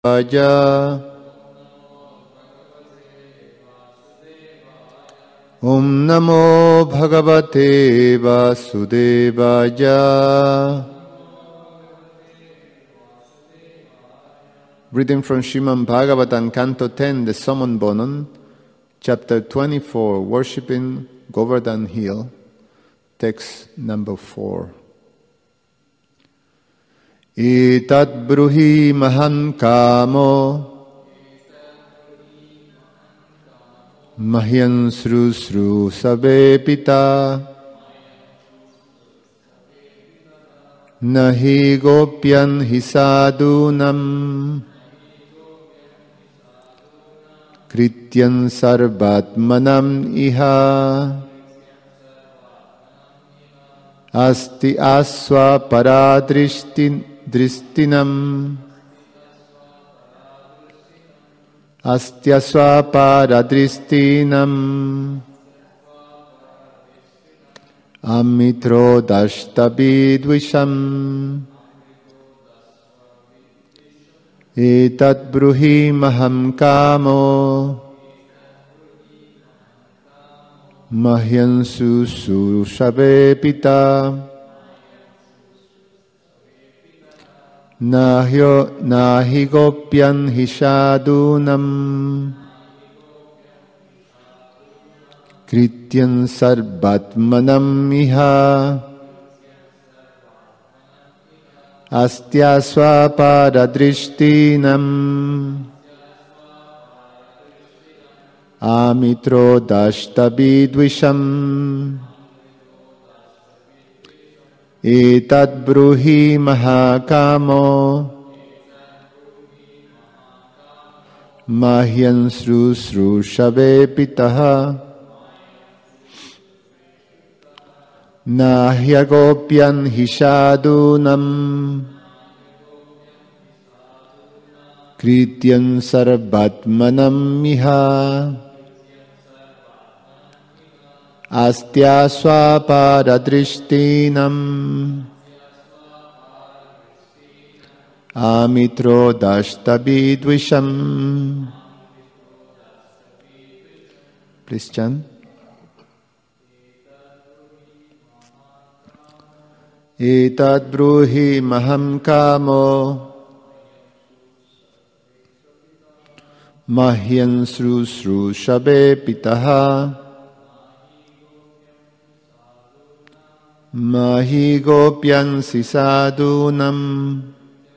Vaya. Om Namo Bhagavate Vasudevaya. Reading from Srimad Bhagavatam, Canto 10, the Summon Bonon, Chapter 24, Worshipping Govardhan Hill, Text number 4. Etat bruhi mahan kamo mahyan sru sabe pita nahi gopyan hisadunam krityan sarvatmanam iha asti asva paradristinam astyasva paradristinam amitro dashtabidvisham etat bruhi maham kamo mahyan sushabe pita nahi gopyan hisadunam krityan sarvatmanam iha astyasva paradrishtinam amitro dashtabidvisham etat bruhi mahakamo mahyan shrushabe pitaha nahyagopyan hisadunam krityan sarvatmanam iha astyasva paradrishtinam amitro dashtabidvisham. Please chant. Etat bruhi maham kamo mahyan shrushabe pitaha mahi gopyan sisadunam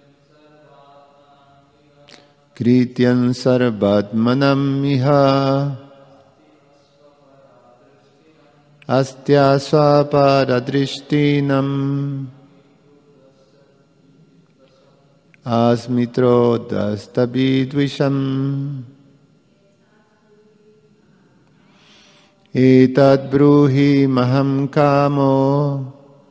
krityan sarvatmanam iha astyasva paradrishtinam asmitro dastabidvisham etat bruhi maham kamo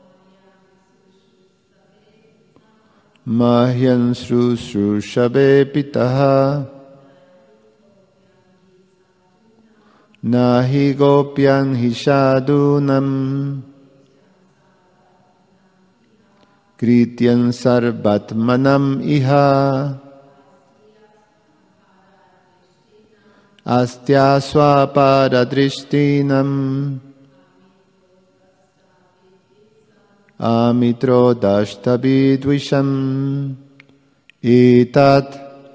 mahyan shrushabe pitaha nahi gopyan hisadunam krityan sarvatmanam iha astyasva paradrishtinam amitro dashtabidvisham etat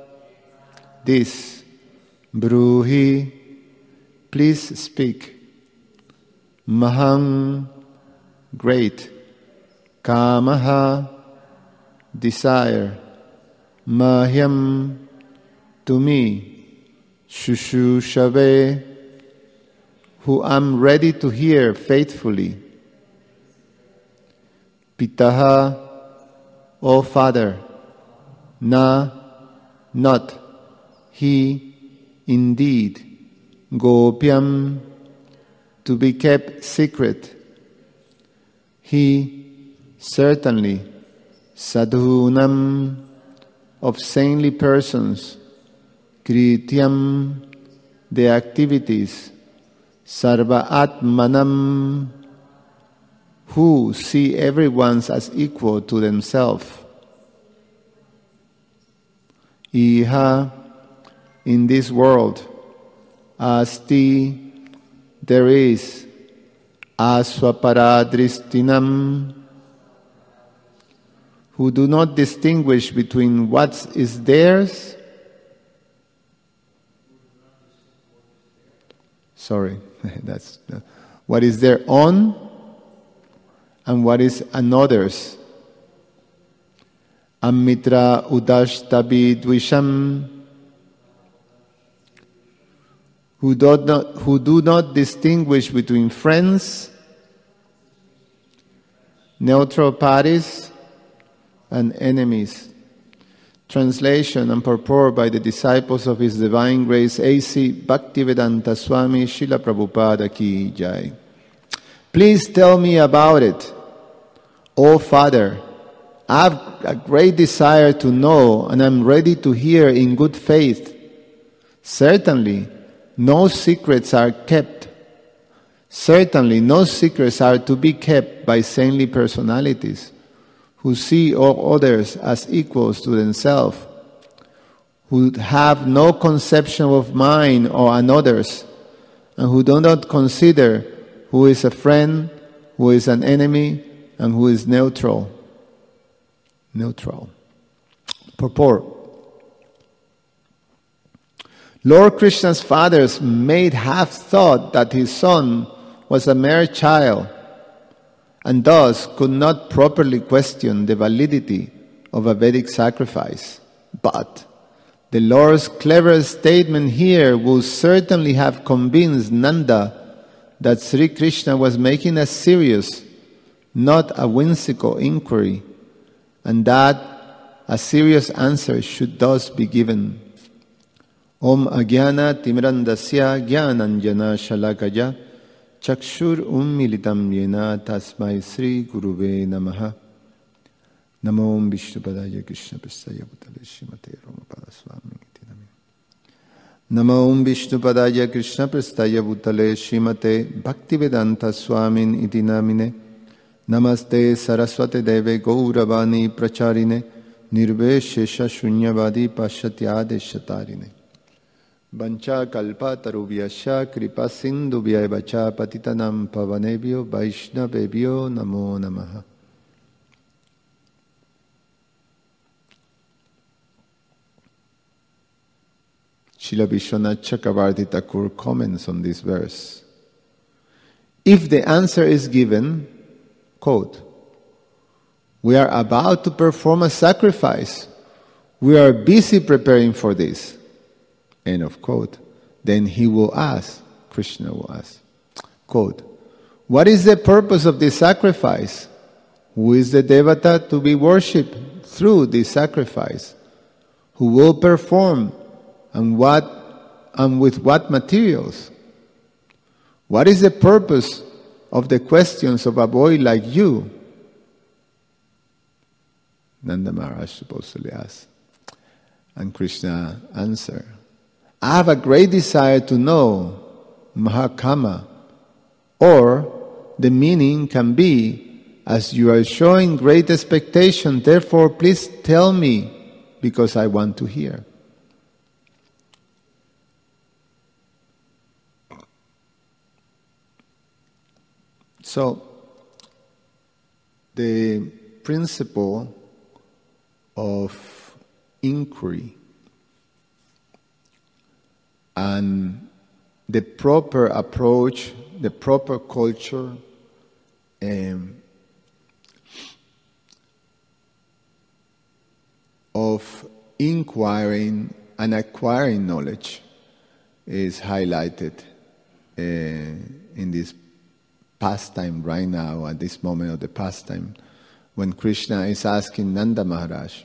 this bruhi please speak mahang great kamaha desire mahyam to me shushushave who am ready to hear faithfully pitaha O Father not he indeed gopyam to be kept secret he certainly sadhunam of saintly persons krityam the activities sarva atmanam who see everyone as equal to themselves Iha, in this world, asti, there is, aswaparadristinam, who do not distinguish between what is theirs. That's what is their own and what is another's. Amitra udashtabi dvisham, who do not distinguish between friends, neutral parties, and enemies. Translation and purport by the disciples of His Divine Grace A.C. Bhaktivedanta Swami Srila Prabhupada Ki Jai. Please tell me about it. O Father, I have a great desire to know, and I'm ready to hear in good faith. Certainly, no secrets are kept. Certainly, no secrets are to be kept by saintly personalities who see all others as equals to themselves, who have no conception of mine or another's, and who do not consider who is a friend, who is an enemy, and who is neutral. Neutral. Purport. Lord Krishna's fathers may have thought that his son was a mere child, and thus could not properly question the validity of a Vedic sacrifice. But the Lord's clever statement here will certainly have convinced Nanda that Sri Krishna was making a serious, not a whimsical inquiry, and that a serious answer should thus be given. Om Agyana Timirandasya Gyananjana Shalakaya Chakshur Ummilitam Yena Tasmai Sri Guruve Namaha. Namo Om Vishnupadaya Krishna Prestaya Bhutale Srimate Romapada Swami Iti Nami. Namo Om Vishnupadaya Krishna Prestaya Bhutale Srimate Bhaktivedanta Swamin Iti Namine. Namaste Saraswate Deve Gauravani Pracharine Nirveshesha Shunyavadi Pashatyade Shatarine. Vancha kalpa tarubhyasya kripa sindhubhya vacha patitanam pavanebhyo vaishnavebhyo namo namaha. Srila Vishwanath Chakravarti Thakur comments on this verse. If the answer is given, quote, we are about to perform a sacrifice. We are busy preparing for this. End of quote. Then he will ask, Krishna will ask, quote, what is the purpose of this sacrifice? Who is the devata to be worshipped through this sacrifice? Who will perform and with what materials? What is the purpose of the questions of a boy like you? Nanda Maharaj supposedly asked. And Krishna answered, I have a great desire to know Mahakama, or the meaning can be, as you are showing great expectation, therefore please tell me, because I want to hear. So, the principle of inquiry and the proper approach, the proper culture, of inquiring and acquiring knowledge is highlighted in this pastime right now, at this moment of the pastime, when Krishna is asking Nanda Maharaj.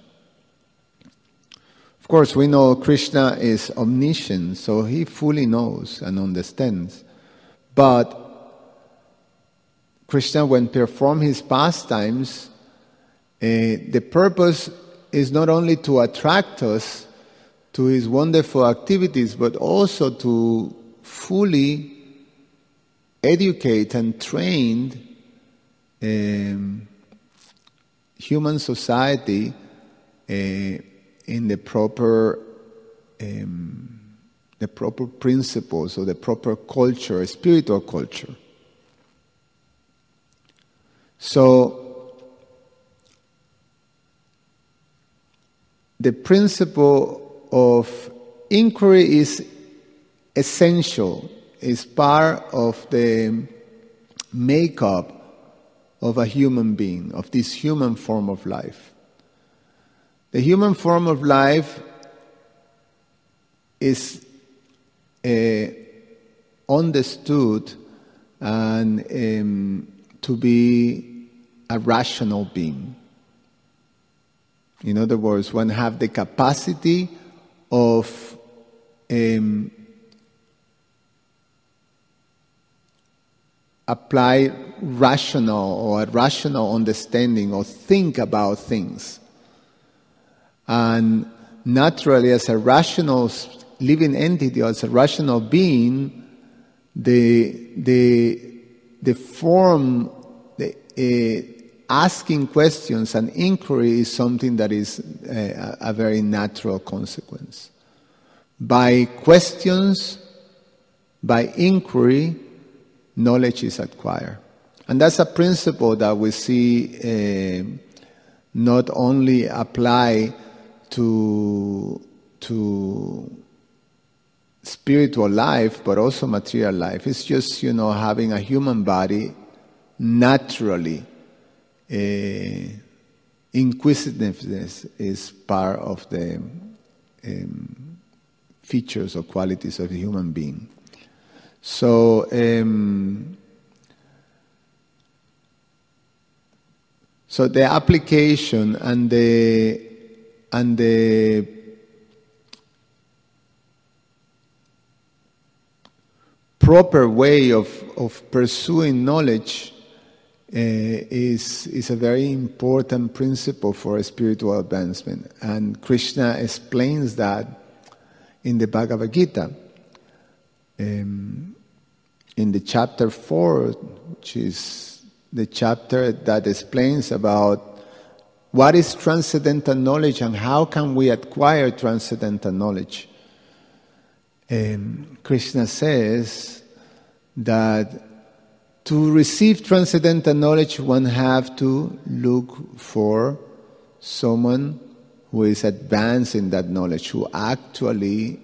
Of course, we know Krishna is omniscient, so he fully knows and understands. But Krishna, when perform his pastimes, the purpose is not only to attract us to his wonderful activities, but also to fully educate and train human society in the proper principles or the proper culture, spiritual culture. So the principle of inquiry is essential, is part of the makeup of a human being, of this human form of life. The human form of life is understood and to be a rational being. In other words, one have the capacity of apply rational or a rational understanding or think about things. And naturally, as a rational living entity, as a rational being, the form, asking questions and inquiry is something that is a very natural consequence. By questions, by inquiry, knowledge is acquired. And that's a principle that we see not only apply to spiritual life, but also material life. It's just, having a human body naturally. Inquisitiveness is part of the features or qualities of a human being. So, so the application and the proper way of pursuing knowledge is a very important principle for spiritual advancement. And Krishna explains that in the Bhagavad Gita. In the chapter 4, which is the chapter that explains about what is transcendental knowledge and how can we acquire transcendental knowledge. Krishna says that to receive transcendental knowledge, one have to look for someone who is advanced in that knowledge, who actually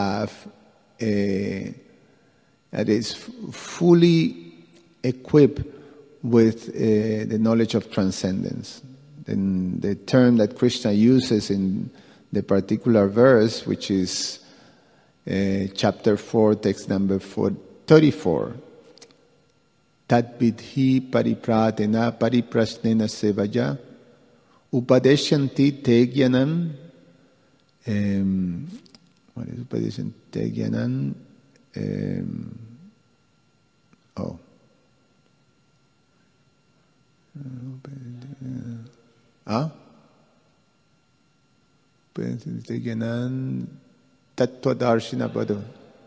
that is fully equipped with the knowledge of transcendence. Then the term that Krishna uses in the particular verse, which is chapter 4, text number 34. Tat vidhi paripratena pariprasnena sevaya upadeshanti te jnanam. What is upadeshanti te jnanam? Upadeshanti te jnanam tattvadarshina bhado.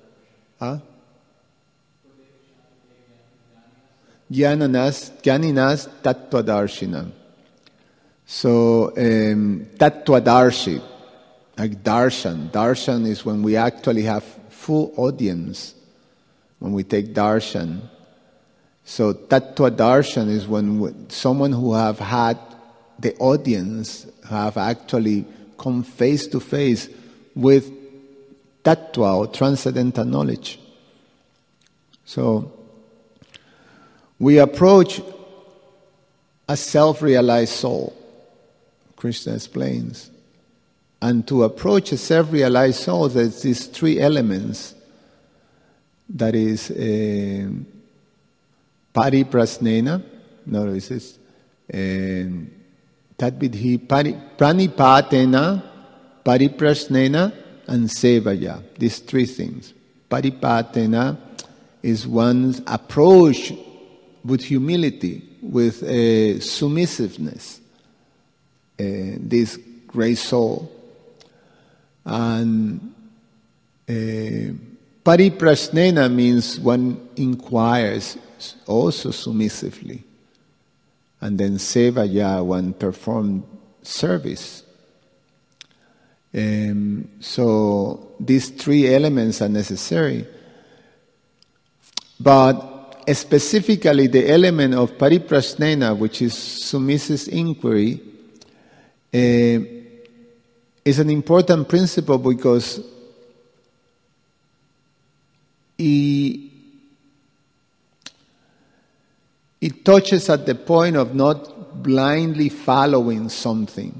Jnaninas tattvadarshina. So, tattvadarshi, like darshan. Darshan is when we actually have full audience, when we take darshan. So, tattva-darshan is when someone who have had the audience have actually come face to face with tattva or transcendental knowledge. So, we approach a self-realized soul, Krishna explains. And to approach a self-realized soul, there's these three elements. That is pariprasnena, no, it says tadvidhi pranipatena, pariprasnena, and sevaya. These three things. Paripatena is one's approach with humility, with submissiveness, this great soul. And pariprasnena means one inquires also submissively. And then sevaya, one performs service. So these three elements are necessary. But specifically the element of pariprasnena, which is submissive inquiry, is an important principle because it touches at the point of not blindly following something,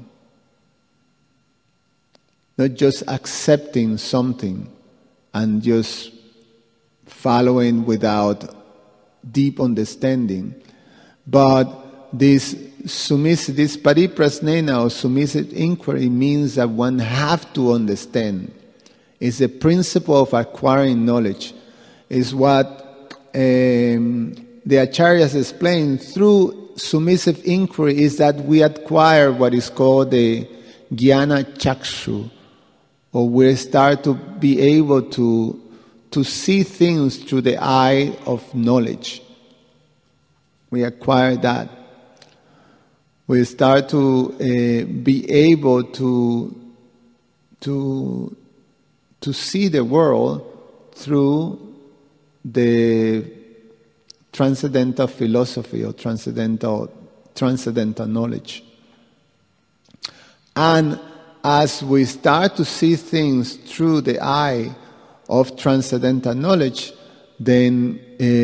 not just accepting something and just following without deep understanding, but this pariprasnena or submissive inquiry means that one have to understand. It's the principle of acquiring knowledge. Is what the Acharyas explain through submissive inquiry is that we acquire what is called the jnana chakshu, or we start to be able to see things through the eye of knowledge. We acquire that. We start to be able to see the world through the transcendental philosophy or transcendental knowledge. And as we start to see things through the eye of transcendental knowledge, then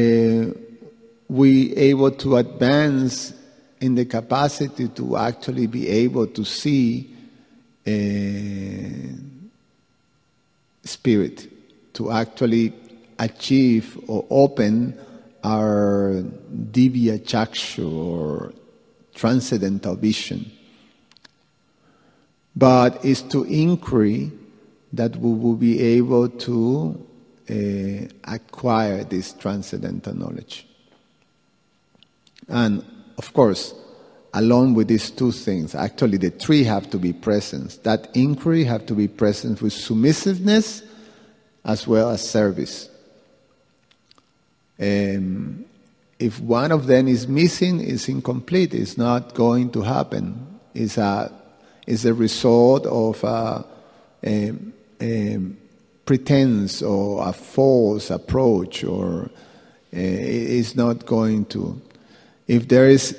we able to advance in the capacity to actually be able to see spirit, to actually achieve or open our divya chakshu or transcendental vision. But it's to inquiry that we will be able to acquire this transcendental knowledge. And of course, along with these two things, actually the three have to be present. That inquiry have to be present with submissiveness as well as service. If one of them is missing, it's incomplete. It's not going to happen. It's a result of a pretense or a false approach, or it's not going to. If there is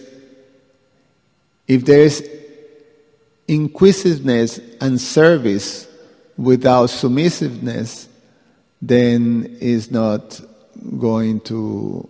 inquisitiveness and service without submissiveness, then it's not going to.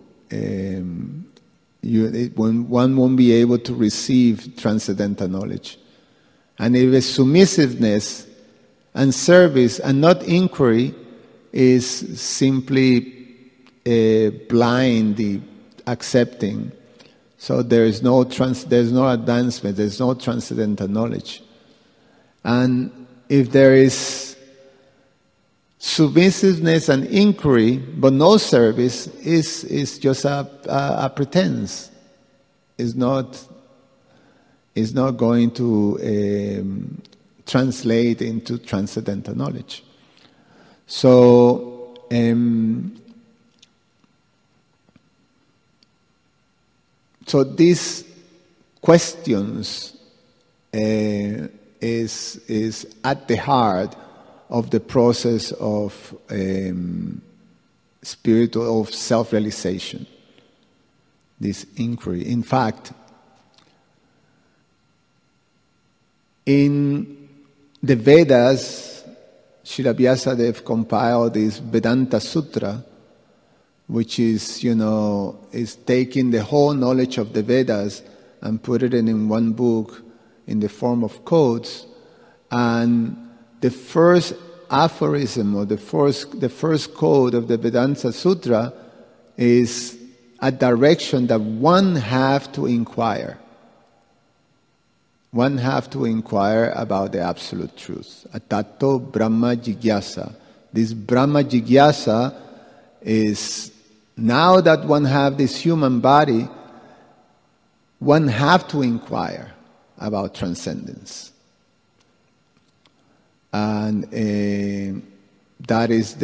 One won't be able to receive transcendental knowledge. And if it's submissiveness and service and not inquiry, is simply blindly accepting. So there's no advancement, there's no transcendental knowledge. And if there is submissiveness and inquiry, but no service, is just a pretense. It's not going to translate into transcendental knowledge. So, so these questions is at the heart of the process of spiritual of self-realization. This inquiry. In fact, in the Vedas, Srila Vyasadeva compiled this Vedanta Sutra, which is, is taking the whole knowledge of the Vedas and put it in one book in the form of codes. And the first aphorism or the first code of the Vedanta Sutra is a direction that one have to inquire. One have to inquire about the absolute truth. Atato Brahma Jigyasa. This Brahma Jigyasa is, now that one have this human body, one have to inquire about transcendence. And that is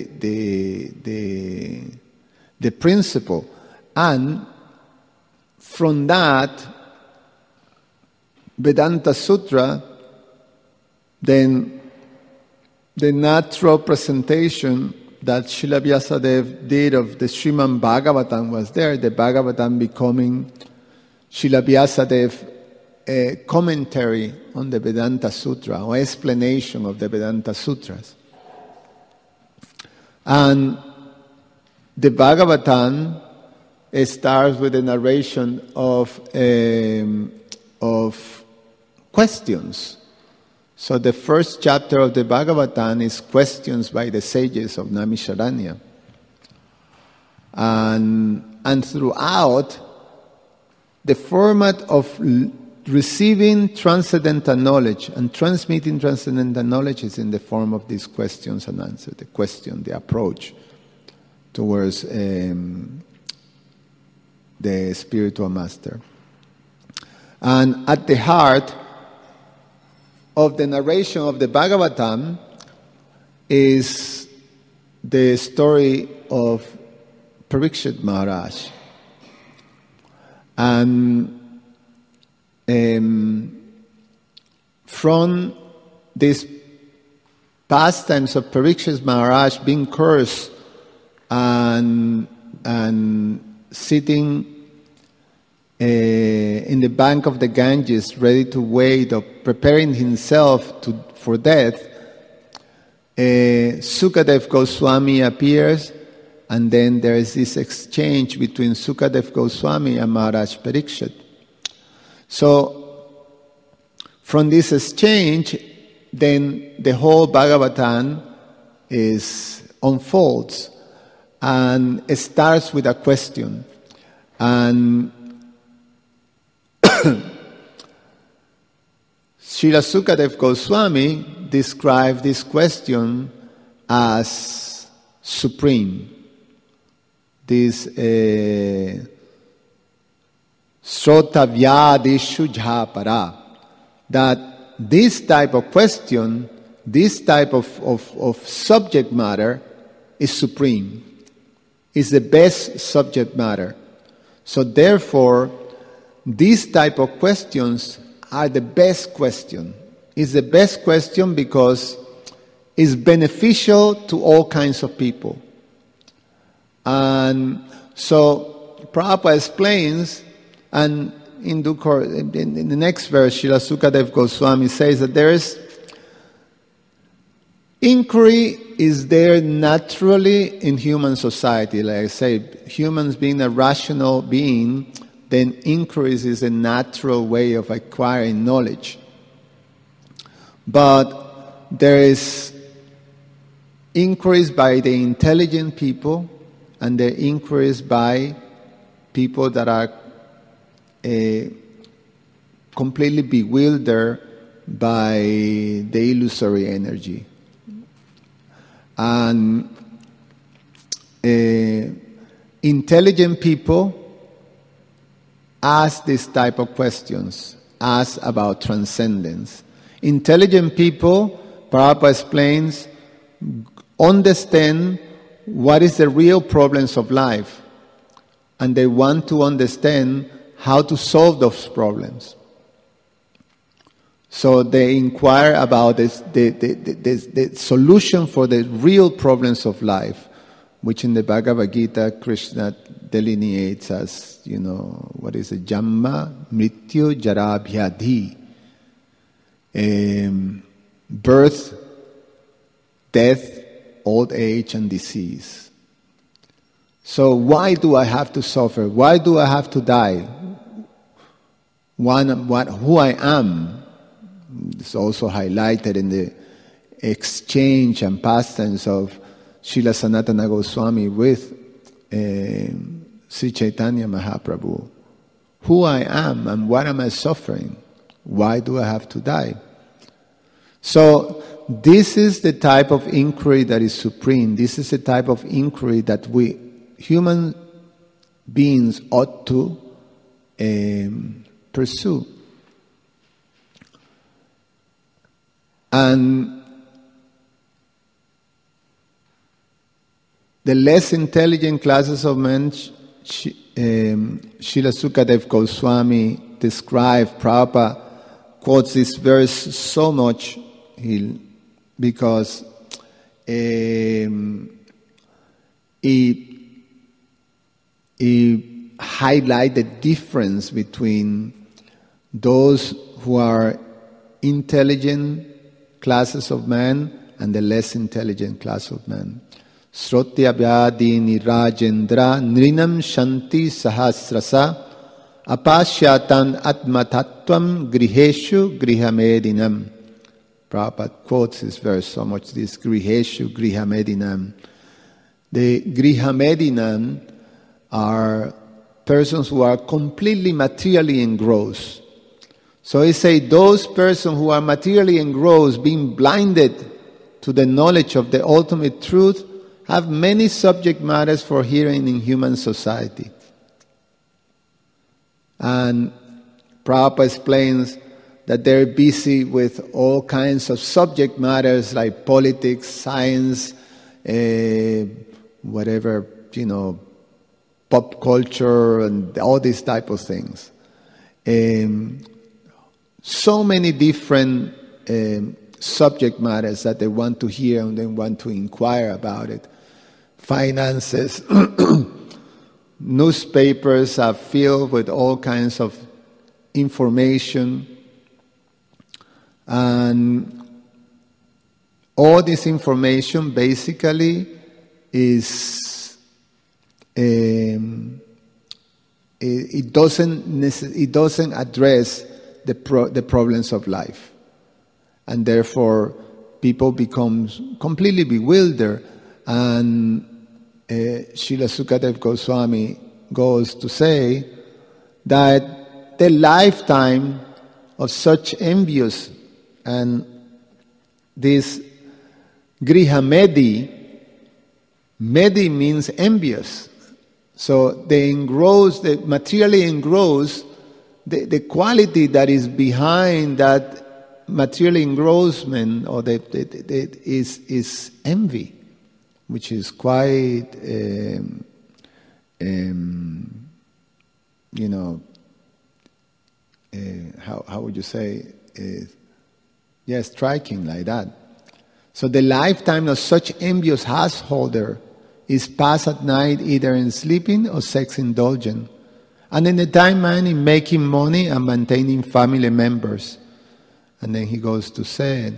the principle. And from that Vedanta Sutra then the natural presentation that Srila Vyasadeva did of the Srimad Bhagavatam was there, the Bhagavatam becoming Srila Vyasadeva a commentary on the Vedanta Sutra, or explanation of the Vedanta Sutras. And the Bhagavatam starts with a narration of questions. So the first chapter of the Bhagavatam is questions by the sages of Naimisharanya. And throughout, the format of receiving transcendental knowledge and transmitting transcendental knowledge is in the form of these questions and answers. The question, the approach towards the spiritual master. And at the heart of the narration of the Bhagavatam is the story of Parikshit Maharaj. And from these pastimes of Parikshit Maharaj being cursed and sitting in the bank of the Ganges, ready to wait, or preparing himself for death, Sukadev Goswami appears, and then there is this exchange between Sukadev Goswami and Maharaj Parikshit. So, from this exchange, then the whole Bhagavatam unfolds, and it starts with a question. And Srila Sukadev Goswami described this question as supreme. This Srotavyadishu Jhapara. That this type of question, this type of subject matter is supreme. Is the best subject matter. So therefore, these type of questions are the best question. It's the best question because it's beneficial to all kinds of people. And so Prabhupada explains, and in the next verse, Srila Sukadev Goswami says that there is inquiry is there naturally in human society. Like I say, humans being a rational being, then inquiry is a natural way of acquiring knowledge. But there is inquiries by the intelligent people, and there are inquiries by people that are completely bewildered by the illusory energy. And intelligent people ask this type of questions, ask about transcendence. Intelligent people, Prabhupada explains, understand what is the real problems of life, and they want to understand how to solve those problems. So they inquire about the solution for the real problems of life, which in the Bhagavad Gita Krishna delineates as, what is it? Jamma, Mrityu, Jara, Bhyadhi. Birth, death, old age, and disease. So why do I have to suffer? Why do I have to die? Who I am is also highlighted in the exchange and pastimes of Srila Sanatana Goswami with Sri Chaitanya Mahaprabhu. Who I am and what am I suffering? Why do I have to die? So this is the type of inquiry that is supreme. This is the type of inquiry that we human beings ought to pursue. And the less intelligent classes of men, Srila Sukadev Goswami described, Prabhupada quotes this verse so much because he highlight the difference between those who are intelligent classes of man and the less intelligent class of man. Srotya vyadi nirajendra nrinam shanti sahasrasa apashyatan atmatattvam griheshu grihamedinam. Prabhupada quotes this verse so much, this griheshu grihamedinam. The grihamedinam are persons who are completely materially engrossed. So he say those persons who are materially engrossed, being blinded to the knowledge of the ultimate truth, have many subject matters for hearing in human society. And Prabhupada explains that they're busy with all kinds of subject matters like politics, science, whatever, pop culture and all these type of things. So many different subject matters that they want to hear and they want to inquire about it. Finances, newspapers are filled with all kinds of information, and all this information basically is it doesn't address the problems of life, and therefore people become completely bewildered. And Srila Sukadeva Goswami goes to say that the lifetime of such envious and this grihamedi, medi means envious. So they materially engross the quality that is behind that material engrossment, or is envy, which is quite, how would you say, striking like that. So the lifetime of such envious householder is passed at night either in sleeping or sex indulgent, and in the time man in making money and maintaining family members. And then he goes to say,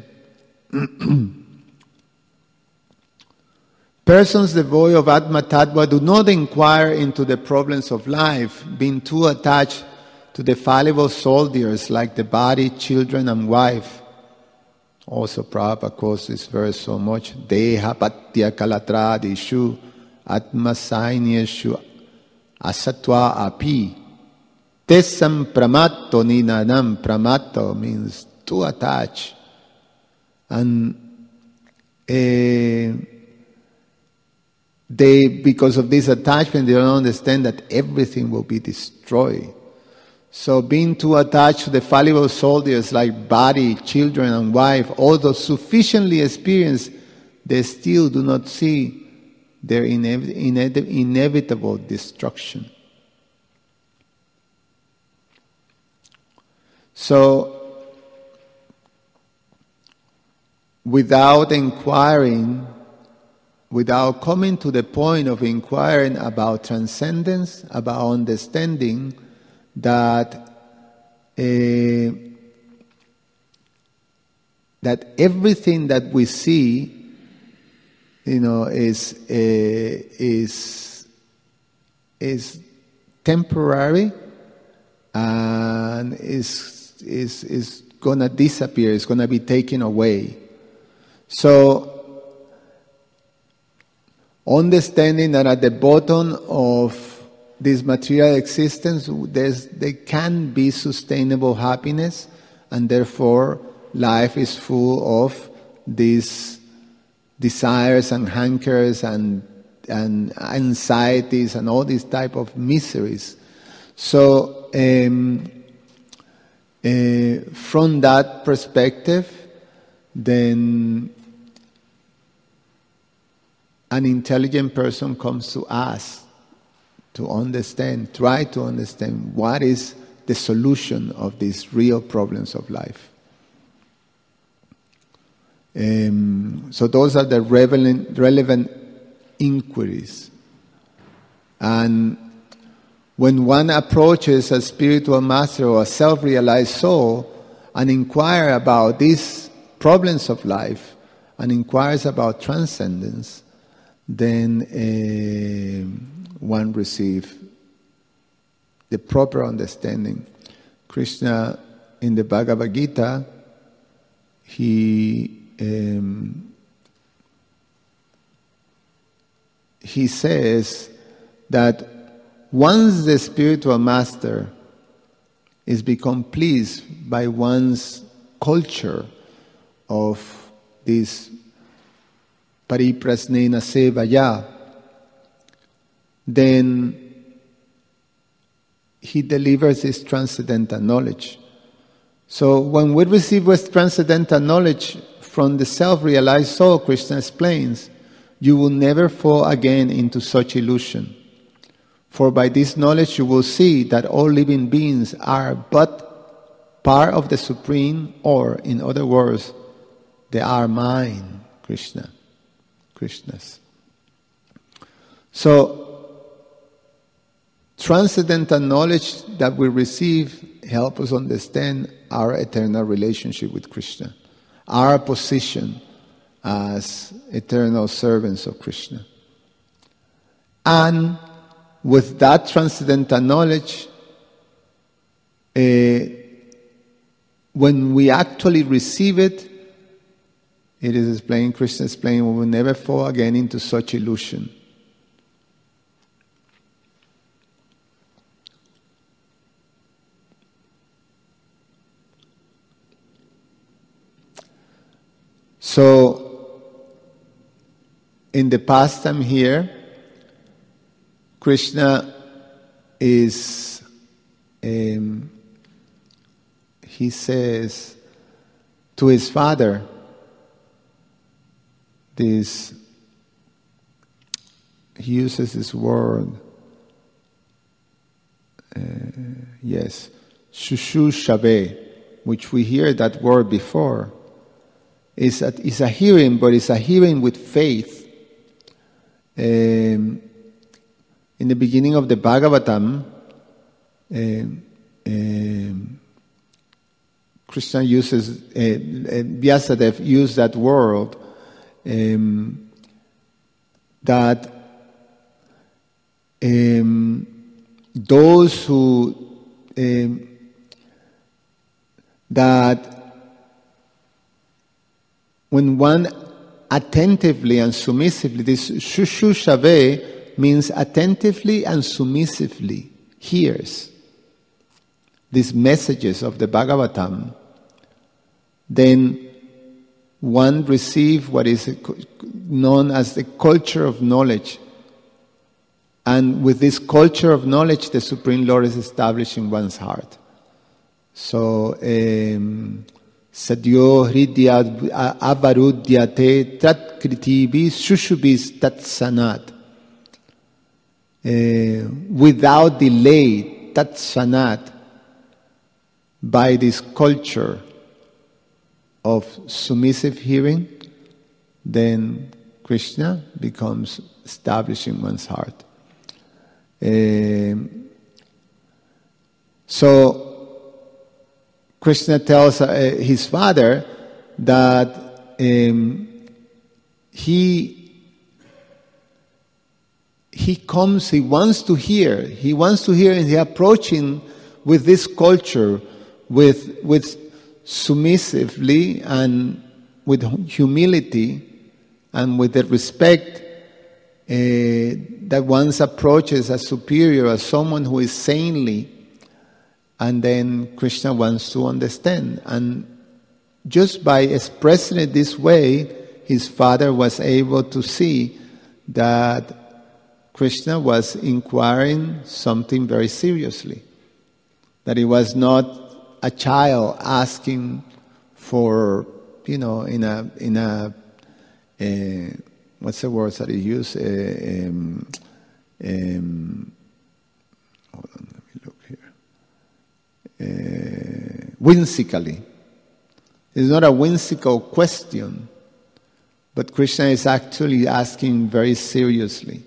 persons devoid of Atma Tattva do not inquire into the problems of life, being too attached to the fallible soldiers like the body, children, and wife. Also, Prabhupada quotes this verse so much. Deha patya kalatradishu atma sainyeshu asatva api tesam pramatto ninanam. Pramatto means too attached. And they, because of this attachment, they don't understand that everything will be destroyed. So being too attached to the fallible soldiers like body, children, and wife, although sufficiently experienced, they still do not see their inevitable destruction. So, without inquiring, without coming to the point of inquiring about transcendence, about understanding that that everything that we see, is temporary and is gonna disappear. It's gonna be taken away. So, understanding that at the bottom of this material existence, there can be sustainable happiness, and therefore life is full of these desires and hankers and anxieties and all these type of miseries. So, from that perspective, then an intelligent person comes to us to understand, try to understand what is the solution of these real problems of life. So those are the relevant inquiries. And when one approaches a spiritual master or a self-realized soul and inquire about these problems of life and inquires about transcendence, then one receives the proper understanding. Krishna, in the Bhagavad Gita, he says that once the spiritual master is become pleased by one's culture of this pariprasnena sevaya, then he delivers his transcendental knowledge. So when we receive this transcendental knowledge from the self-realized soul, Krishna explains, you will never fall again into such illusion. For by this knowledge you will see that all living beings are but part of the Supreme, or in other words, they are mine, Krishna's. So, transcendental knowledge that we receive help us understand our eternal relationship with Krishna, our position as eternal servants of Krishna. And with that transcendental knowledge, when we actually receive it, it is explained, Krishna explained, we will never fall again into such illusion. So, in the pastime here, Krishna is, he says to his father, he uses this word, shushushave, which we hear that word before. It's a hearing, but it's a hearing with faith. In the beginning of the Bhagavatam, Krishna uses, Vyasadeva used that word, that those who, that when one attentively and submissively, this shushushave means attentively and submissively hears these messages of the Bhagavatam, then one receives what is known as the culture of knowledge. And with this culture of knowledge, the Supreme Lord is established in one's heart. So, Sadyo hridya avarudyate tat kritibi shushubis tat sanat. Without delay, tat sanat, by this culture of submissive hearing, then Krishna becomes established in one's heart. So Krishna tells his father that he comes, he wants to hear, and he's approaching with this culture, with submissively and with humility and with the respect that one's approaches as superior, as someone who is saintly. And then Krishna wants to understand. And just by expressing it this way, his father was able to see that Krishna was inquiring something very seriously. That it was not a child asking for, in a what's the word that he used? Hold on, let me look here. Whimsically. It's not a whimsical question. But Krishna is actually asking very seriously.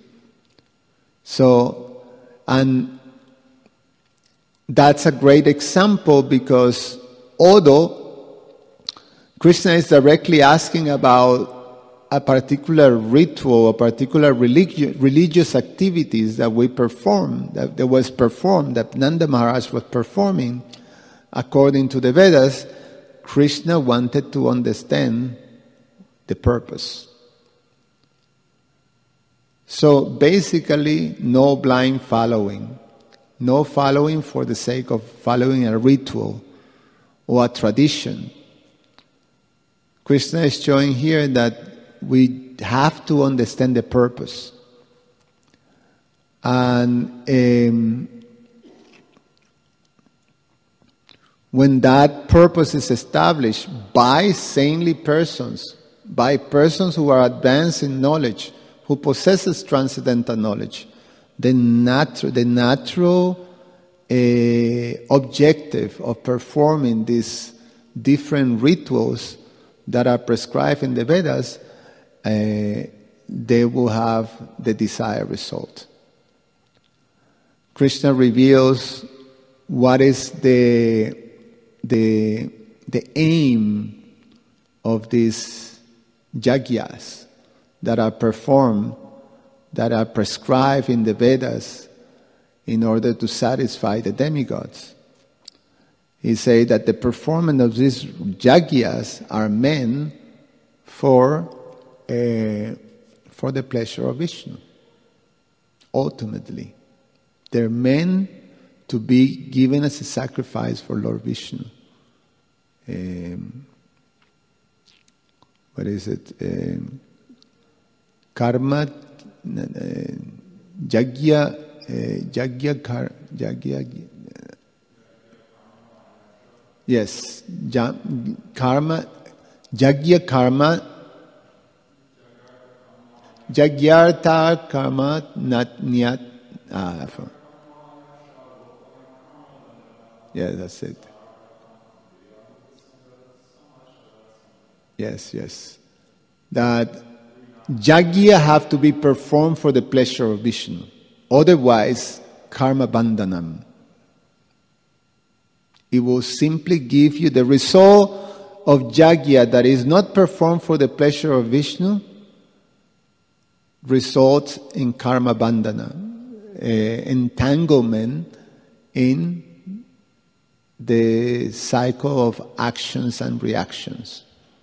So, and that's a great example because although Krishna is directly asking about a particular ritual, a particular religious activities that we perform, that Nanda Maharaj was performing according to the Vedas, Krishna wanted to understand the purpose. So basically, no blind following. No following for the sake of following a ritual or a tradition. Krishna is showing here that we have to understand the purpose. And when that purpose is established by saintly persons, by persons who are advanced in knowledge, who possesses transcendental knowledge, the natural objective of performing these different rituals that are prescribed in the Vedas, they will have the desired result. Krishna reveals what is the aim of these yagyas that are performed, that are prescribed in the Vedas in order to satisfy the demigods. He says that the performance of these yagyas are meant for the pleasure of Vishnu. Ultimately, they're meant to be given as a sacrifice for Lord Vishnu. What is it? Karma, yagya, yes, karma, yagya karma, jagyartha karma natnyat. Yeah, that's it. Yes. That yagya have to be performed for the pleasure of Vishnu. Otherwise, karma bandhanam. It will simply give you the result of yagya that is not performed for the pleasure of Vishnu, results in karma bandhana, entanglement in the cycle of actions and reactions.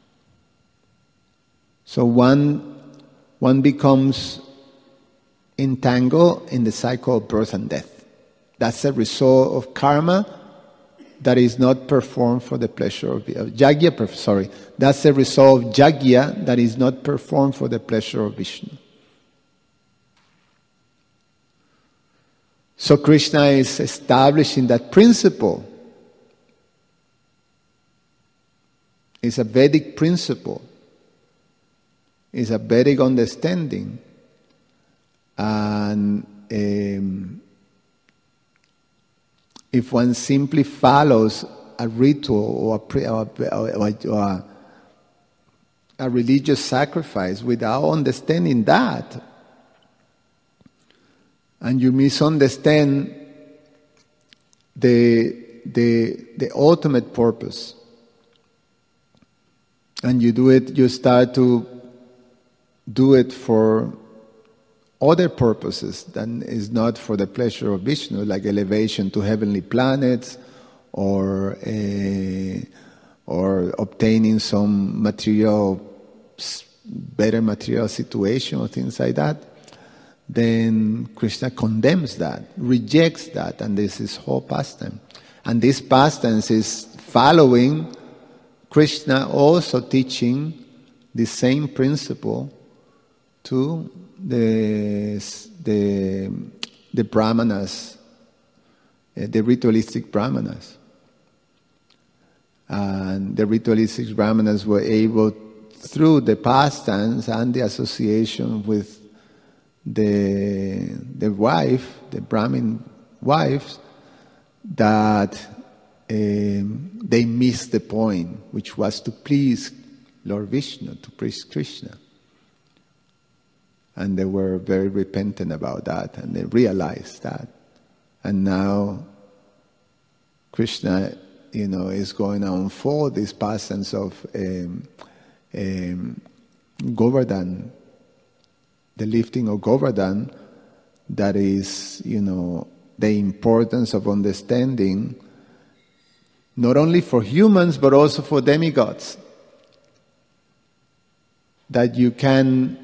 So one becomes entangled in the cycle of birth and death. That's a result of karma that is not performed for the pleasure of yagya. That's the result of yagya that is not performed for the pleasure of Vishnu. So Krishna is establishing that principle. It's a Vedic principle. It's a Vedic understanding. And if one simply follows a ritual or a religious sacrifice without understanding that, and you misunderstand the ultimate purpose, and you start to do it for other purposes than is not for the pleasure of Vishnu, like elevation to heavenly planets, or obtaining some better material situation or things like that, then Krishna condemns that, rejects that, and this is whole pastime. And this pastime is following Krishna also teaching the same principle to the brahmanas, the ritualistic brahmanas. And the ritualistic brahmanas were able, through the pastimes and the association with the wife, the Brahmin wives, that they missed the point, which was to please Lord Vishnu, to please Krishna. And they were very repentant about that, and they realized that. And now Krishna, is going to unfold this passions of Govardhan, the lifting of Govardhan, that is, the importance of understanding, not only for humans, but also for demigods. That you can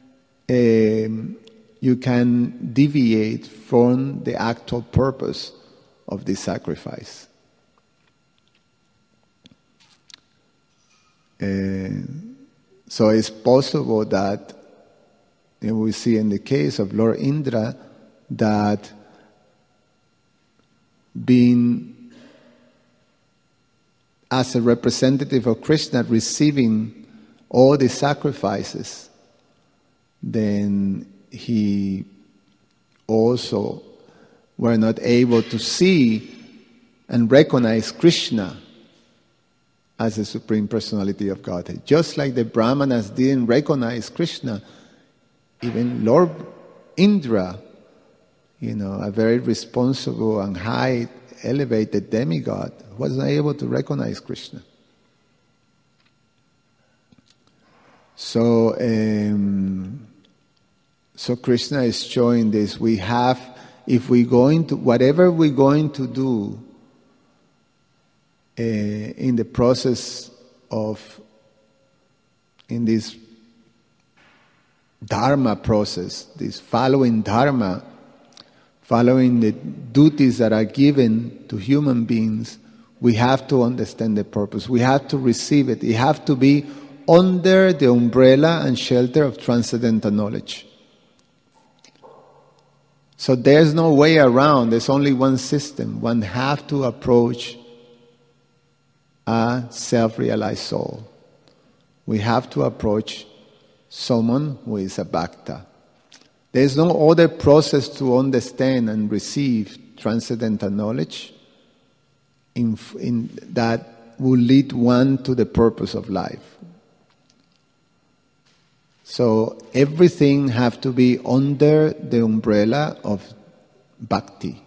deviate from the actual purpose of this sacrifice. So it's possible that, we see in the case of Lord Indra, that being as a representative of Krishna, receiving all the sacrifices, then he also were not able to see and recognize Krishna as the Supreme Personality of Godhead. Just like the Brahmanas didn't recognize Krishna, even Lord Indra, a very responsible and high, elevated demigod, was not able to recognize Krishna. So Krishna is showing this. We have, if we're going to, whatever we're going to do in the process of, in this Dharma process, this following Dharma, following the duties that are given to human beings, we have to understand the purpose. We have to receive it. It has to be under the umbrella and shelter of transcendental knowledge. So there's no way around. There's only one system. One has to approach a self-realized soul. We have to approach someone who is a bhakta. There's no other process to understand and receive transcendental knowledge in that will lead one to the purpose of life. So everything has to be under the umbrella of bhakti.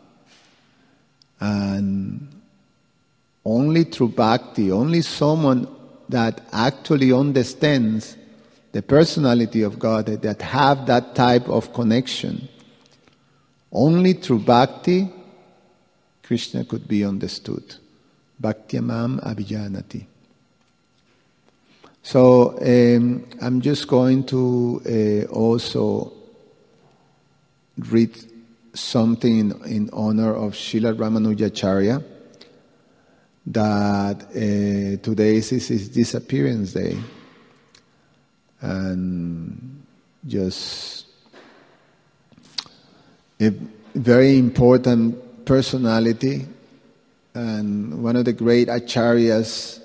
And only through bhakti, only someone that actually understands the personality of God, that have that type of connection, only through bhakti, Krishna could be understood. Bhaktyamam abhijanati. So I'm just going to also read something in honor of Srila Ramanujacharya, that today is his disappearance day. And just a very important personality, and one of the great acharyas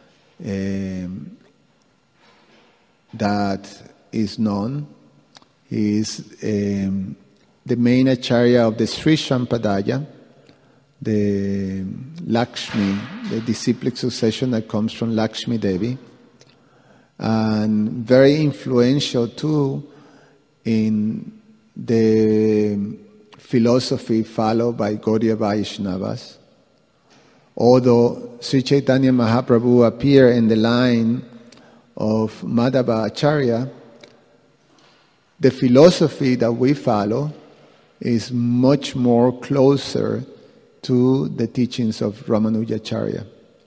that is known. He is the main acharya of the Sri Sampradaya, the Lakshmi, the disciplic succession that comes from Lakshmi Devi, and very influential too in the philosophy followed by Gaudiya Vaishnavas. Although Sri Chaitanya Mahaprabhu appeared in the line of Madhava Acharya, the philosophy that we follow is much more closer to the teachings of Ramanujacharya.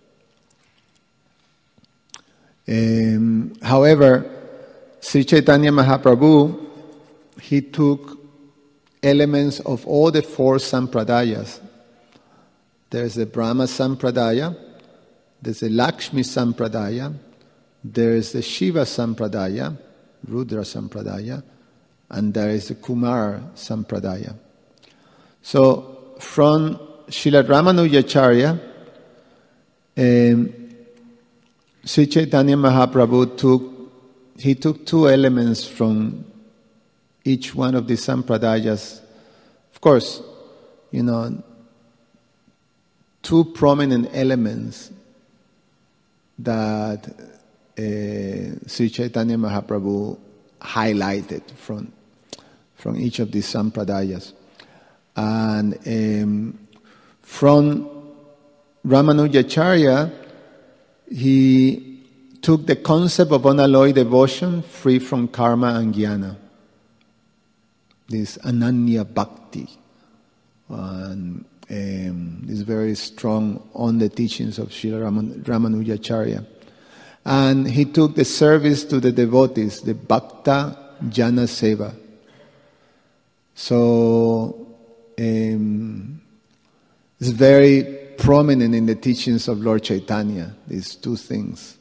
However, Sri Chaitanya Mahaprabhu, he took elements of all the four sampradayas. There's the Brahma Sampradaya, there's the Lakshmi Sampradaya, there's the Shiva Sampradaya, Rudra Sampradaya, and there is the Kumar Sampradaya. So from Srila Ramanujacharya, Sri Chaitanya Mahaprabhu took two elements from each one of the sampradayas. Of course, two prominent elements that Sri Chaitanya Mahaprabhu highlighted from each of these sampradayas. And from Ramanujacharya, he took the concept of unalloyed devotion free from karma and jnana. This Ananya Bhakti. And is very strong on the teachings of Srila Ramanujacharya. And he took the service to the devotees, the Bhakta Jana Seva. So it's very prominent in the teachings of Lord Chaitanya, these two things.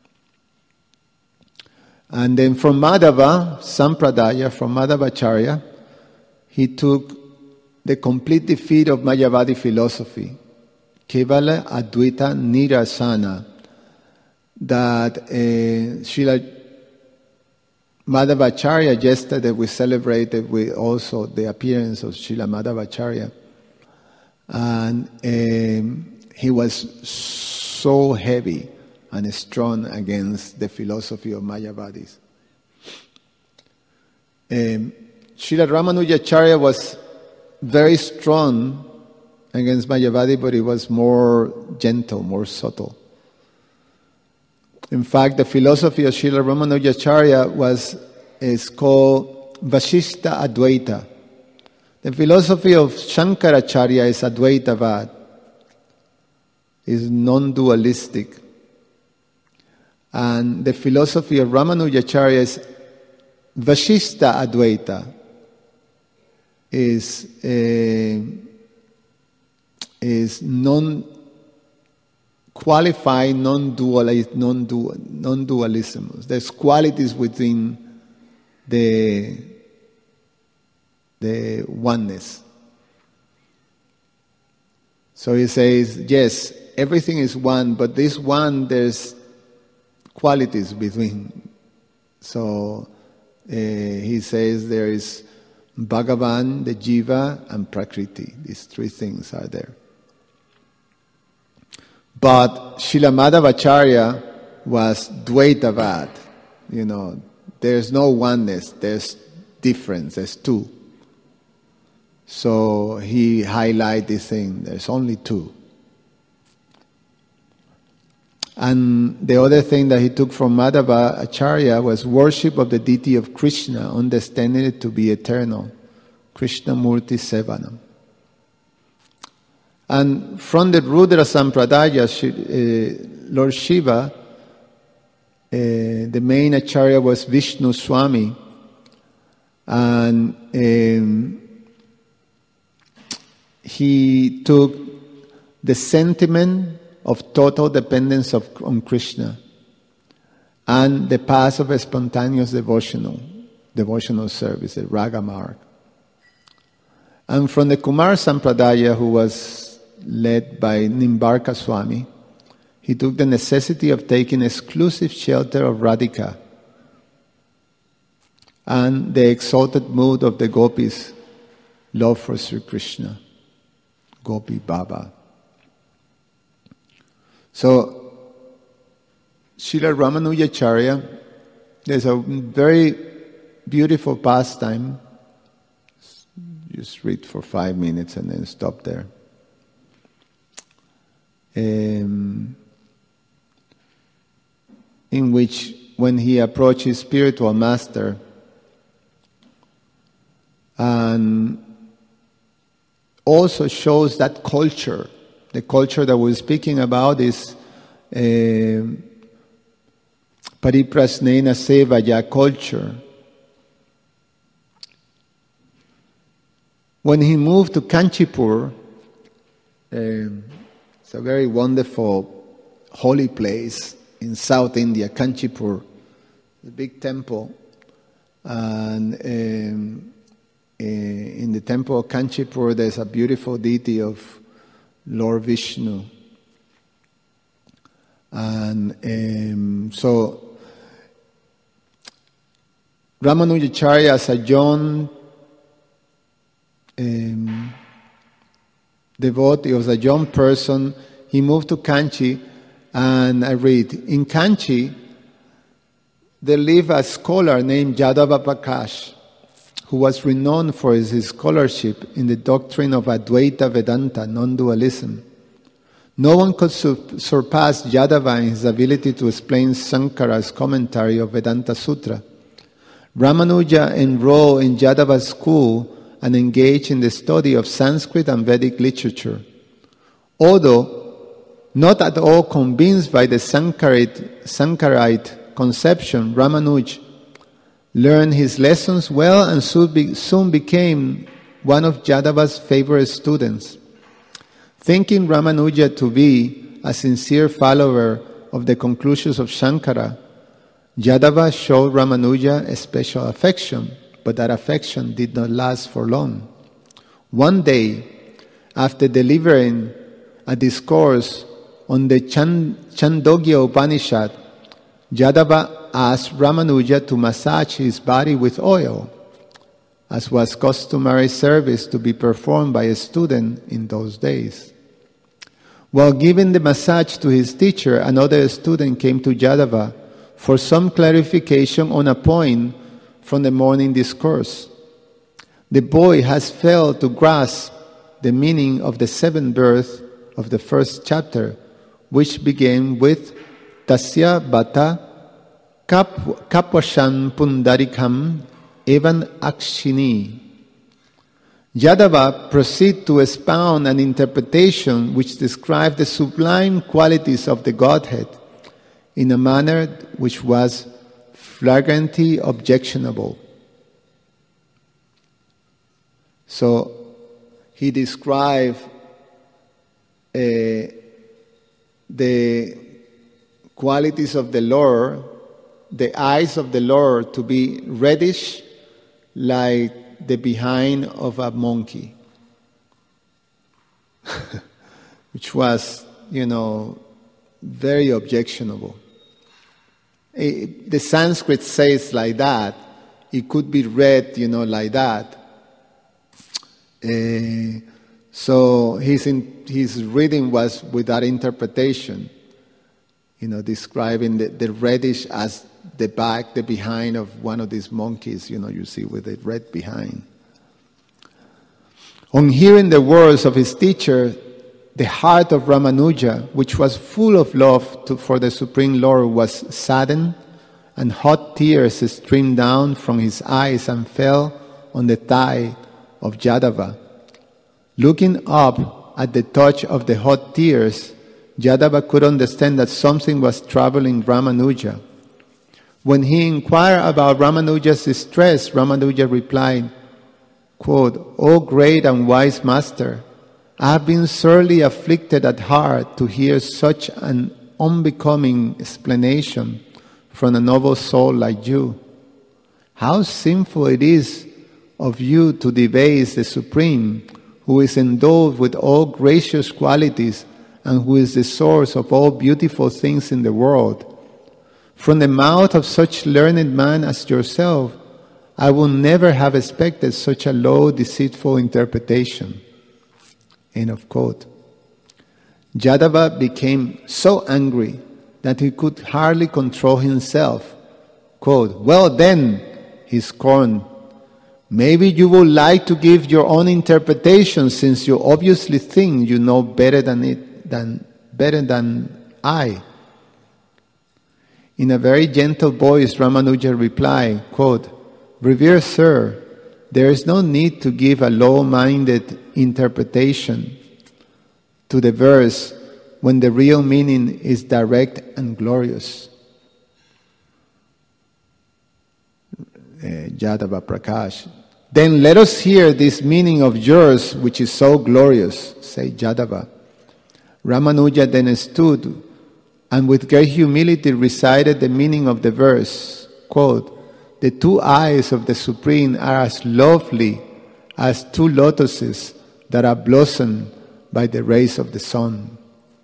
And then from Madhava, Sampradaya, from Madhavacharya, he took the complete defeat of Mayavadi philosophy, Kevala Advaita Nirasana, that Srila Madhavacharya, yesterday we celebrated with also the appearance of Srila Madhavacharya. And he was so heavy and strong against the philosophy of Mayavadis. Srila Ramanujacharya was very strong against Mayavadi, but he was more gentle, more subtle. In fact, the philosophy of Srila Ramanujacharya is called Vasishta Advaita. The philosophy of Shankaracharya is Advaitavad, is non-dualistic. And the philosophy of Ramanujacharya is Vasishta Advaita, is non-qualified, non-dualism. There's qualities within the oneness. So he says, yes, everything is one, but this one, there's qualities between. So he says there is Bhagavan, the Jiva, and Prakriti. These three things are there. But Srila Madhavacharya was Dvaitavad. There's no oneness, there's difference, there's two. So he highlighted this thing, there's only two. And the other thing that he took from Madhavacharya was worship of the deity of Krishna, understanding it to be eternal. Krishna Murti Sevanam. And from the Rudra Sampradaya, Lord Shiva, the main Acharya was Vishnu Swami. And he took the sentiment of total dependence on Krishna and the path of a spontaneous devotional service, the Raga Marg. And from the Kumar Sampradaya, who was led by Nimbarka Swami, he took the necessity of taking exclusive shelter of Radhika and the exalted mood of the gopis' love for Sri Krishna, Gopi Baba. So, Srila Ramanujacharya, there's a very beautiful pastime. Just read for 5 minutes and then stop there. In which, when he approached his spiritual master, and also shows that culture. The culture that we're speaking about is Pariprasnena Sevaya culture. When he moved to Kanchipur, it's a very wonderful holy place in South India, Kanchipur, a big temple. And in the temple of Kanchipur, there's a beautiful deity of Lord Vishnu. And so Ramanujacharya, as a young devotee, as a young person, he moved to Kanchi, and I read, in Kanchi, there lived a scholar named Yadava Prakash, who was renowned for his scholarship in the doctrine of Advaita Vedanta, non-dualism. No one could surpass Yadava in his ability to explain Shankara's commentary of Vedanta Sutra. Ramanuja enrolled in Yadava's school and engaged in the study of Sanskrit and Vedic literature. Although not at all convinced by the Sankarite conception, Ramanuja learned his lessons well and soon became one of Yadava's favorite students. Thinking Ramanuja to be a sincere follower of the conclusions of Shankara, Yadava showed Ramanuja a special affection, but that affection did not last for long. One day, after delivering a discourse on the Chandogya Upanishad, Yadava asked Ramanuja to massage his body with oil, as was customary service to be performed by a student in those days. While giving the massage to his teacher, another student came to Yadava for some clarification on a point from the morning discourse. The boy has failed to grasp the meaning of the seventh verse of the first chapter, which began with Tasya Bata Kapwashan Pundarikam Evan Akshini. Yadava proceeded to expound an interpretation which described the sublime qualities of the Godhead in a manner which was flagrantly objectionable. So he described the qualities of the Lord, the eyes of the Lord to be reddish like the behind of a monkey, which was, very objectionable. The Sanskrit says like that. It could be read, like that. So his reading was with that interpretation, describing the reddish as the back, the behind of one of these monkeys, you see with the red behind. On hearing the words of his teacher, the heart of Ramanuja, which was full of love for the Supreme Lord, was saddened, and hot tears streamed down from his eyes and fell on the thigh of Yadava. Looking up at the touch of the hot tears, Yadava could understand that something was troubling Ramanuja. When he inquired about Ramanuja's distress, Ramanuja replied, quote, "O great and wise master, I have been sorely afflicted at heart to hear such an unbecoming explanation from a noble soul like you. How sinful it is of you to debase the Supreme, who is endowed with all gracious qualities and who is the source of all beautiful things in the world. From the mouth of such learned man as yourself, I would never have expected such a low, deceitful interpretation." End of quote. Yadava became so angry that he could hardly control himself. Quote, "Well then," he scorned, "maybe you would like to give your own interpretation, since you obviously think you know better than I." In a very gentle voice, Ramanuja replied, quote, "Revered sir, there is no need to give a low-minded interpretation to the verse when the real meaning is direct and glorious." Yadava Prakash. "Then let us hear this meaning of yours, which is so glorious," said Yadava. Ramanuja then stood and with great humility recited the meaning of the verse. Quote, "The two eyes of the Supreme are as lovely as two lotuses that are blossomed by the rays of the sun."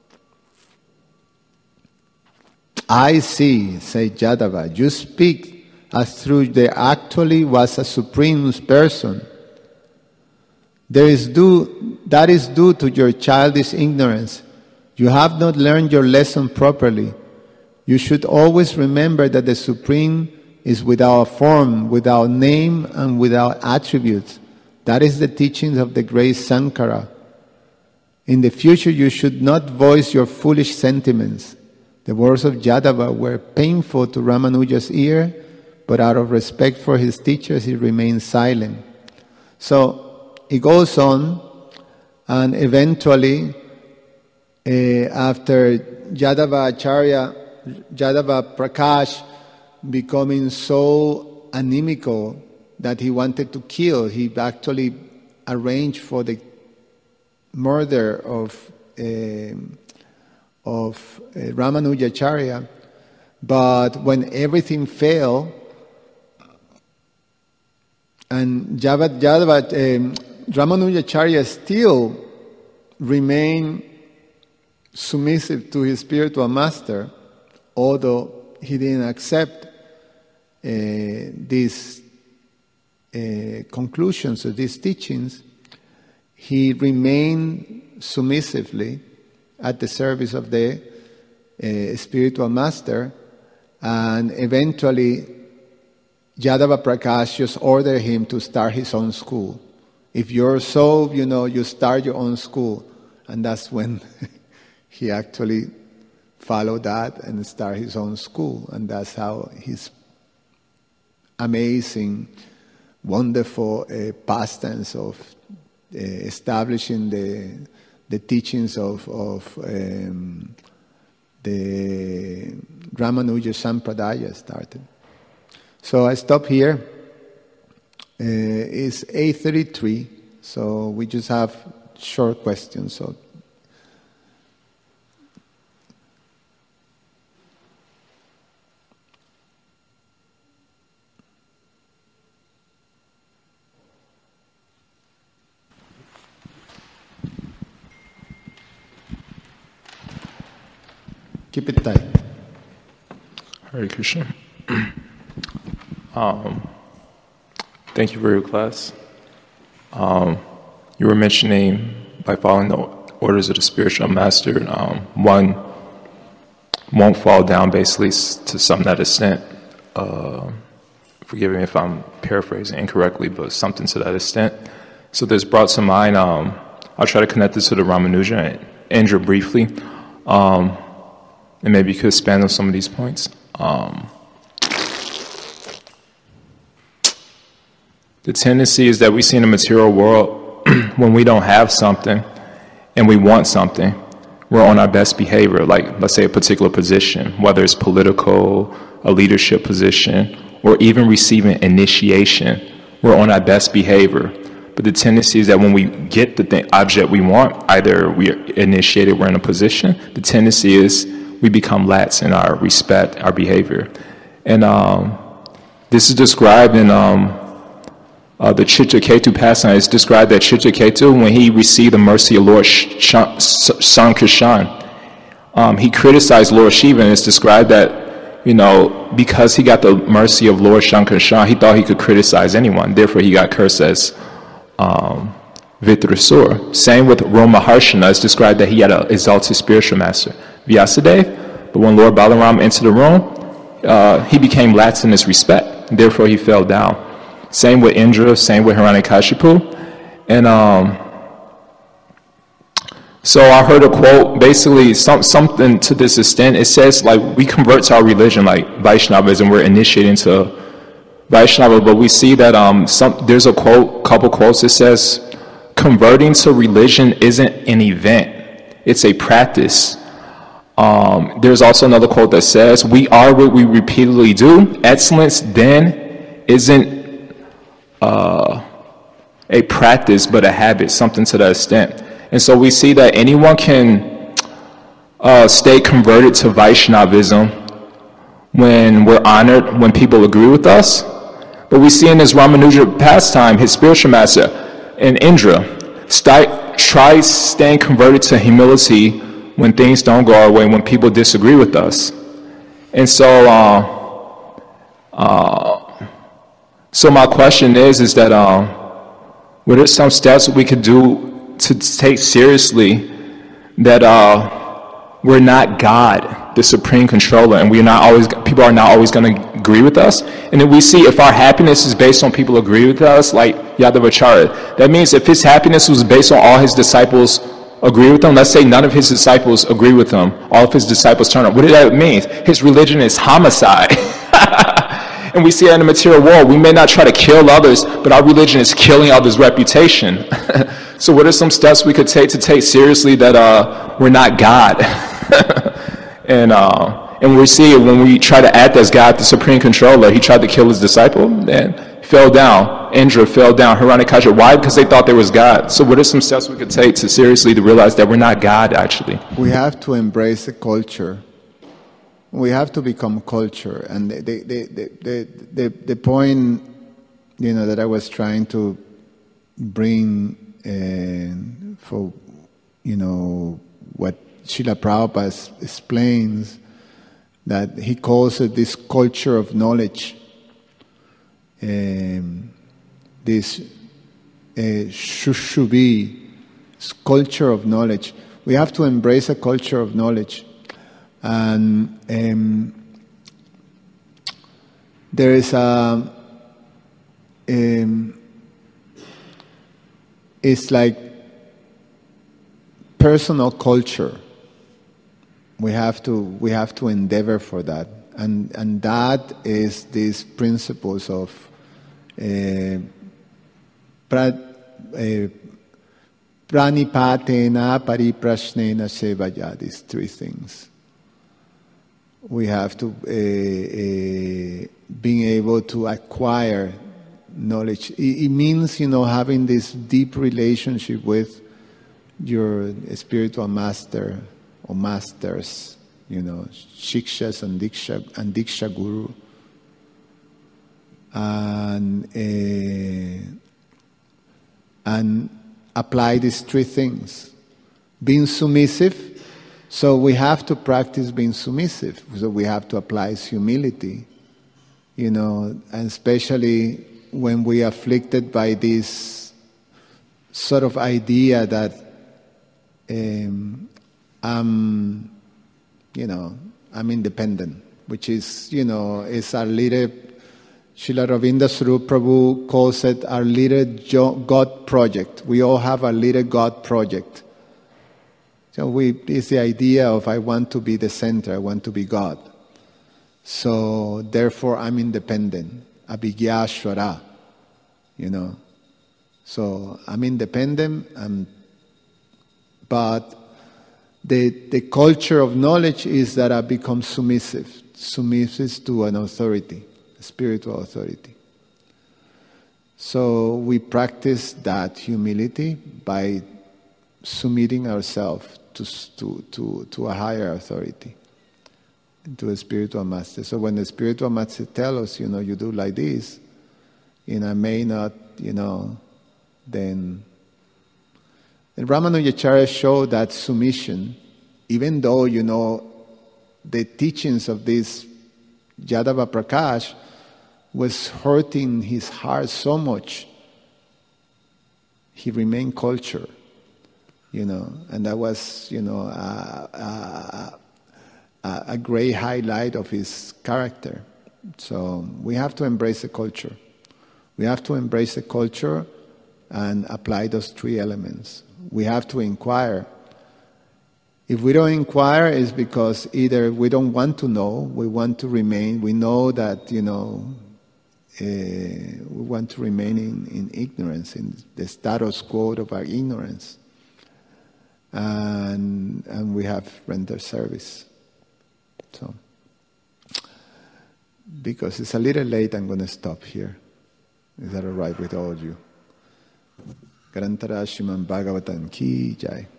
"I see," said Yadava, "you speak as though there actually was a Supreme Person. That is due to your childish ignorance. You have not learned your lesson properly. You should always remember that the Supreme is without form, without name, and without attributes. That is the teachings of the great Sankara. In the future, you should not voice your foolish sentiments. The words of Yadava were painful to Ramanuja's ear, but out of respect for his teachers, he remained silent. So it goes on, and eventually, after Yadava Prakash becoming so anemical that he wanted to kill, he actually arranged for the murder of Ramanujacharya. But when everything failed, and Ramanujacharya still remained submissive to his spiritual master, although he didn't accept these conclusions of these teachings, he remained submissively at the service of the spiritual master, and eventually Yadava Prakash just ordered him to start his own school. If you're so, you start your own school. And that's when he actually followed that and started his own school. And that's how his amazing, wonderful pastimes of establishing the teachings of the Ramanuja Sampradaya started. So I stop here. It's 8:33, so we just have short questions. So keep it tight. Hare Krishna. Thank you for your class. You were mentioning by following the orders of the spiritual master, one won't fall down basically to some that extent. Forgive me if I'm paraphrasing incorrectly, but something to that extent. So this brought to mind, I'll try to connect this to the Ramanuja and Indra briefly, and maybe you could expand on some of these points. The tendency is that we see in the material world, when we don't have something and we want something, we're on our best behavior, like let's say a particular position, whether it's political, a leadership position, or even receiving initiation, we're on our best behavior. But the tendency is that when we get the object we want, either we are initiated, we're in a position, the tendency is we become lax in our respect, our behavior. And this is described in the Chitraketu pastime. It's described that Chitraketu, when he received the mercy of Lord Sankarshan, he criticized Lord Shiva, and it's described that, because he got the mercy of Lord Sankarshan, he thought he could criticize anyone. Therefore, he got cursed as Vitrasur. Same with Romaharshana. It's described that he had an exalted spiritual master, Vyasadeva, but when Lord Balaram entered the room, he became lax in his respect. Therefore, he fell down. Same with Indra, same with Hiranyakashipu. And so I heard a quote, basically something to this extent. It says, like, we convert to our religion, like Vaishnavism, we're initiated into Vaishnava, but we see that there's a couple quotes that says, converting to religion isn't an event, it's a practice. There's also another quote that says, we are what we repeatedly do. Excellence then isn't a practice but a habit, something to that extent. And so we see that anyone can stay converted to Vaishnavism when we're honored, when people agree with us. But we see in his Ramanuja pastime, his spiritual master, in Indra, try staying converted to humility when things don't go our way, when people disagree with us. And so so my question is that what are some steps we could do to take seriously that we're not God, the supreme controller, and people are not always going to agree with us. And then we see if our happiness is based on people agree with us, like Yadavacharya, that means if his happiness was based on all his disciples agree with him, let's say none of his disciples agree with him, all of his disciples turn up. What does that mean? His religion is homicide. And we see that in the material world. We may not try to kill others, but our religion is killing others' reputation. So what are some steps we could take seriously that we're not God? And we see it when we try to act as God, the supreme controller. He tried to kill his disciple and fell down. Indra fell down. Hiranyakashipu. Why? Because they thought there was God. So what are some steps we could take to realize that we're not God, actually? We have to embrace the culture. We have to become culture. And the point, that I was trying to bring for, what Srila Prabhupada explains, that he calls it this culture of knowledge, this Shushubi, culture of knowledge. We have to embrace a culture of knowledge. And there is it's like personal culture. We have to endeavor for that, and that is these principles of pranipatena, pariprashnena, sevaya. These three things. We have to being able to acquire knowledge. It means, having this deep relationship with your spiritual master or masters, shikshas and diksha guru, and apply these three things. Being submissive. So we have to practice being submissive. So we have to apply humility, and especially when we are afflicted by this sort of idea that I'm independent, which is, is our little, Srila Ravinda Swarup Prabhu calls it our little God project. We all have our little God project. So it's the idea of I want to be the center, I want to be God. So therefore I'm independent. Abhigyashvara, So I'm independent, but the culture of knowledge is that I become submissive to an authority, a spiritual authority. So we practice that humility by submitting ourselves to a higher authority, to a spiritual master. So when the spiritual master tells us, you do like this, I may not, then. And Ramanujacharya showed that submission, even though, the teachings of this Yadava Prakash was hurting his heart so much, he remained cultured. And that was, a great highlight of his character. So we have to embrace the culture. We have to embrace the culture and apply those three elements. We have to inquire. If we don't inquire, it's because either we don't want to know, we want to remain, we know that, we want to remain in ignorance, in the status quo of our ignorance. And we have rendered service. So, because it's a little late, I'm going to stop here. Is that all right with all of you? Grantara Srimad Bhagavatam ki jai.